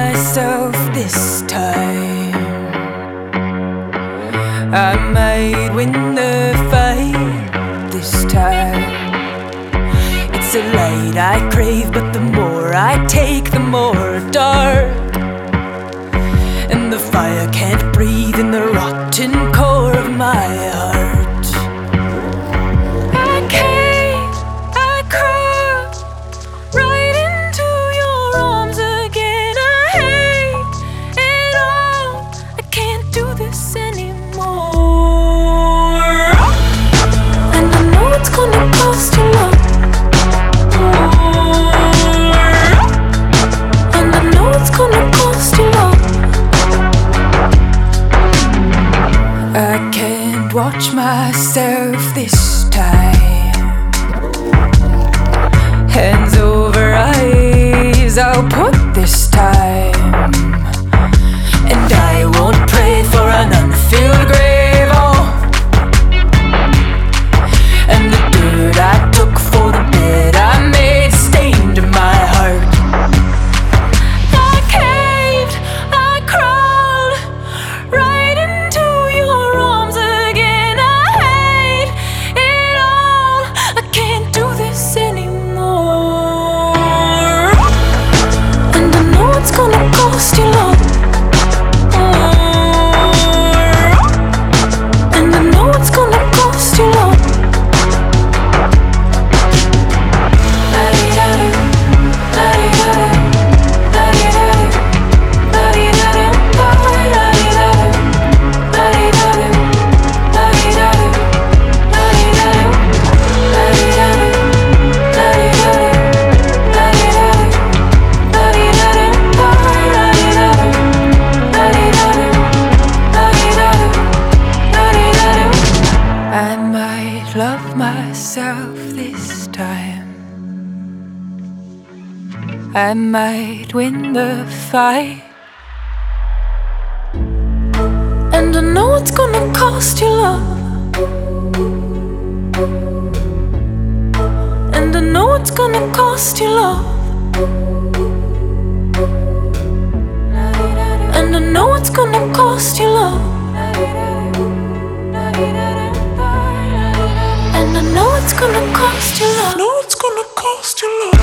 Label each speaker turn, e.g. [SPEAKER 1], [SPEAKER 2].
[SPEAKER 1] myself this time. I might win the fight this time. It's a light I crave, but the more I take, the more dark. And the fire can't breathe in the rotten core of my heart. I cave, I crawl right into your arms again. I hate it all, I can't do this anymore. And I know it's gonna cost you love. And I know it's gonna cost you love. I can't watch myself this time. Hands over eyes, I'll put this time. And I won't pray for an unfilled grave. Oh, and the dirt I took for the bed I made stained my heart. I caved, I crawled right into your arms again. I hate it all, I can't do this anymore. And I know it's gonna cost you love. And I know it's gonna cost you love. I might love myself this time. I might win the fight. And I know it's gonna cost you love. And I know it's gonna cost you love. And I know it's gonna cost you love. And I know it's gonna cost you love.
[SPEAKER 2] Know it's gonna cost you love.